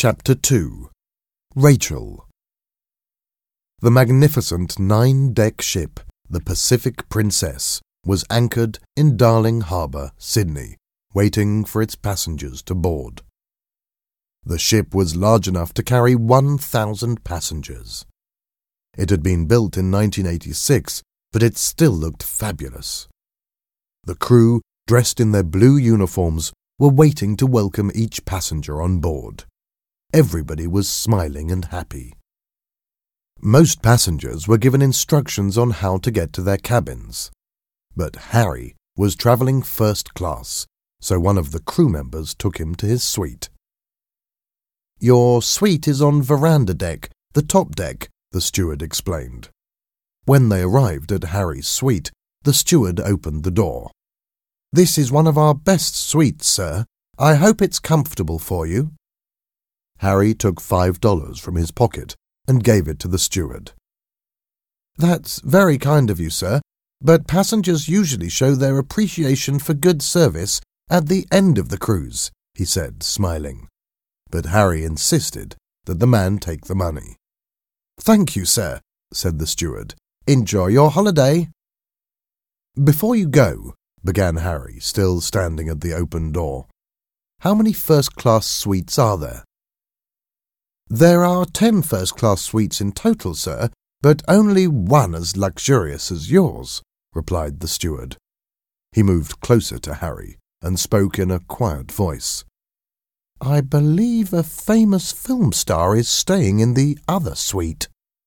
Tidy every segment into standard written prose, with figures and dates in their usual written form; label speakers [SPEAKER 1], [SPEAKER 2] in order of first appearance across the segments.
[SPEAKER 1] Chapter 2. Rachel. The magnificent 9-deck ship, the Pacific Princess, was anchored in Darling Harbour, Sydney, waiting for its passengers to board. The ship was large enough to carry 1,000 passengers. It had been built in 1986, but it still looked fabulous. The crew, dressed in their blue uniforms, were waiting to welcome each passenger on board. Everybody was smiling and happy. Most passengers were given instructions on how to get to their cabins. But Harry was travelling first class, so one of the crew members took him to his suite. "Your suite is on veranda deck, the top deck," the steward explained. When they arrived at Harry's suite, the steward opened the door. "This is one of our best suites, sir. I hope it's comfortable for you." Harry took $5 from his pocket and gave it to the steward. "That's very kind of you, sir, but passengers usually show their appreciation for good service at the end of the cruise," he said, smiling. But Harry insisted that the man take the money. "Thank you, sir," said the steward. "Enjoy your holiday." "Before you go," began Harry, still standing at the open door, "how many first-class suites are there?" "There are 10 first-class suites in total, sir, but only one as luxurious as yours," replied the steward. He moved closer to Harry and spoke in a quiet voice. "I believe a famous film star is staying in the other suite."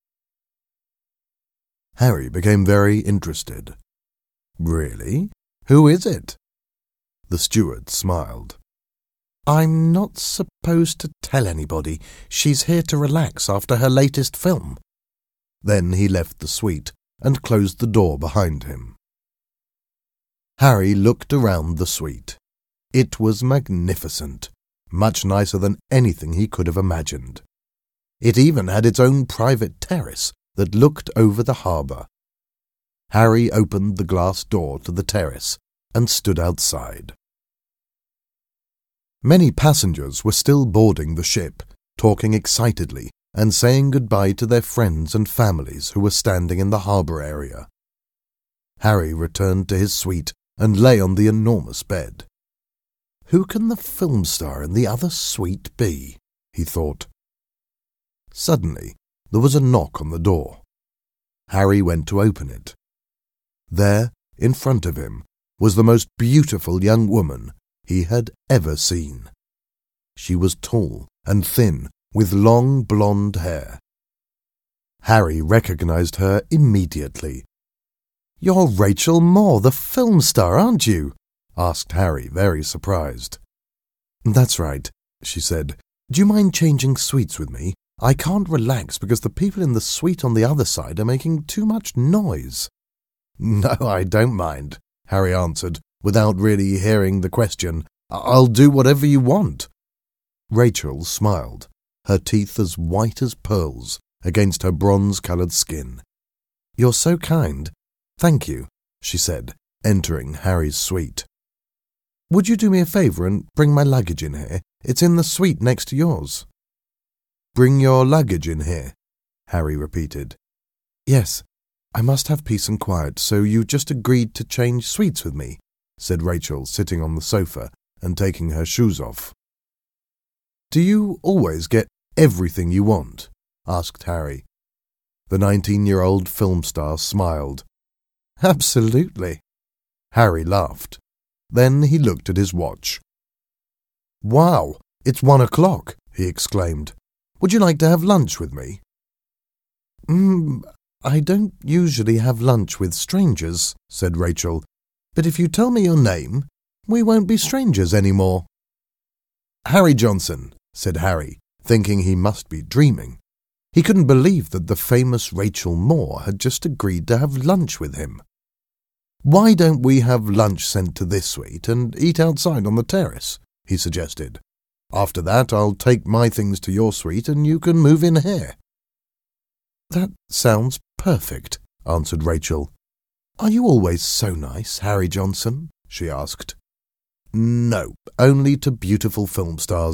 [SPEAKER 1] Harry became very interested. "Really? Who is it?" The steward smiled. "I'm not supposed to tell anybody. She's here to relax after her latest film." Then he left the suite and closed the door behind him. Harry looked around the suite. It was magnificent, much nicer than anything he could have imagined. It even had its own private terrace that looked over the harbour. Harry opened the glass door to the terrace and stood outside. Many passengers were still boarding the ship, talking excitedly and saying goodbye to their friends and families who were standing in the harbour area. Harry returned to his suite and lay on the enormous bed. "Who can the film star in the other suite be?" he thought. Suddenly, there was a knock on the door. Harry went to open it. There, in front of him, was the most beautiful young woman he had ever seen. She was tall and thin, with long blonde hair. Harry recognized her immediately. "You're Rachel Moore, the film star, aren't you?" asked Harry, very surprised. "That's right," she said. "Do you mind changing suites with me? I can't relax because the people in the suite on the other side are making too much noise." "No, I don't mind," Harry answered, without really hearing the question. "I'll do whatever you want." Rachel smiled, her teeth as white as pearls against her bronze-coloured skin. "You're so kind. Thank you," she said, entering Harry's suite. "Would you do me a favour and bring my luggage in here? It's in the suite next to yours." "Bring your luggage in here?" Harry repeated. "Yes, I must have peace and quiet, so you just agreed to change suites with me," said Rachel, sitting on the sofa and taking her shoes off. "Do you always get everything you want?" asked Harry. The 19-year-old film star smiled. "Absolutely." Harry laughed. Then he looked at his watch. "Wow, it's 1 o'clock," he exclaimed. "Would you like to have lunch with me?" I don't usually have lunch with strangers," said Rachel, "but if you tell me your name, we won't be strangers anymore." "Harry Johnson," said Harry, thinking he must be dreaming. He couldn't believe that the famous Rachel Moore had just agreed to have lunch with him. "Why don't we have lunch sent to this suite and eat outside on the terrace?" he suggested. "After that, I'll take my things to your suite and you can move in here." "That sounds perfect," answered Rachel. "Are you always so nice, Harry Johnson?" she asked. "No, only to beautiful film stars.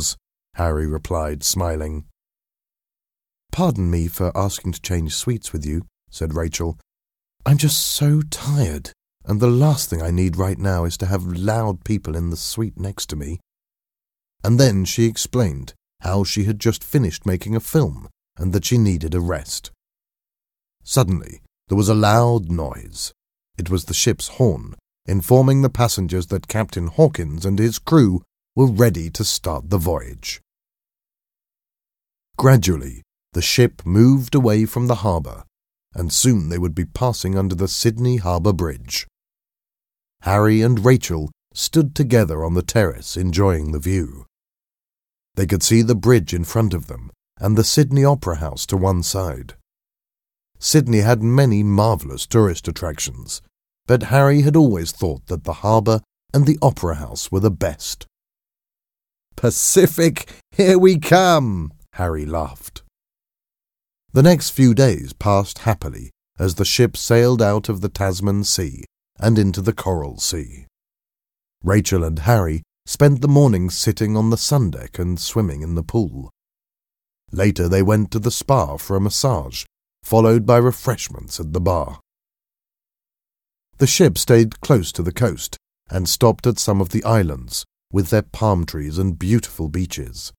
[SPEAKER 1] Harry replied, smiling. "Pardon me for asking to change suites with you," said Rachel. "I'm just so tired, and the last thing I need right now is to have loud people in the suite next to me." And then she explained how she had just finished making a film and that she needed a rest. Suddenly, there was a loud noise. It was the ship's horn, informing the passengers that Captain Hawkins and his crew were ready to start the voyage. Gradually, the ship moved away from the harbour, and soon they would be passing under the Sydney Harbour Bridge. Harry and Rachel stood together on the terrace enjoying the view. They could see the bridge in front of them and the Sydney Opera House to one side. Sydney had many marvellous tourist attractions, but Harry had always thought that the harbour and the Opera House were the best. "Pacific, here we come!" Harry laughed. The next few days passed happily as the ship sailed out of the Tasman Sea and into the Coral Sea. Rachel and Harry spent the mornings sitting on the sundeck and swimming in the pool. Later they went to the spa for a massage, followed by refreshments at the bar. The ship stayed close to the coast and stopped at some of the islands with their palm trees and beautiful beaches.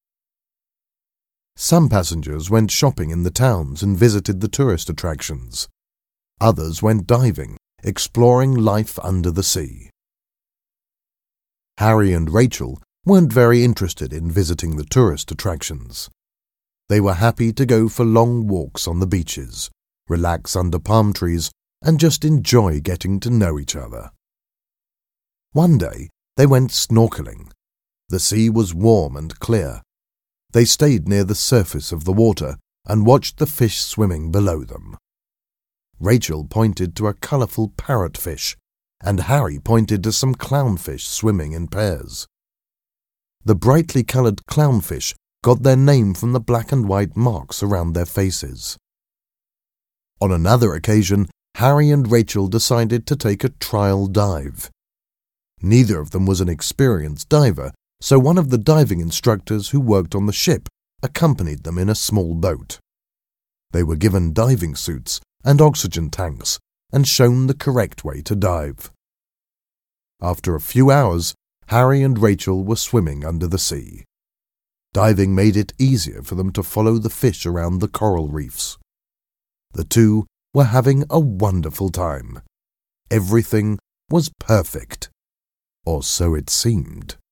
[SPEAKER 1] Some passengers went shopping in the towns and visited the tourist attractions. Others went diving, exploring life under the sea. Harry and Rachel weren't very interested in visiting the tourist attractions. They were happy to go for long walks on the beaches, relax under palm trees, and just enjoy getting to know each other. One day, they went snorkeling. The sea was warm and clear. They stayed near the surface of the water and watched the fish swimming below them. Rachel pointed to a colourful parrotfish, and Harry pointed to some clownfish swimming in pairs. The brightly coloured clownfish got their name from the black and white marks around their faces. On another occasion, Harry and Rachel decided to take a trial dive. Neither of them was an experienced diver, so one of the diving instructors who worked on the ship accompanied them in a small boat. They were given diving suits and oxygen tanks and shown the correct way to dive. After a few hours, Harry and Rachel were swimming under the sea. Diving made it easier for them to follow the fish around the coral reefs. The two were having a wonderful time. Everything was perfect, or so it seemed.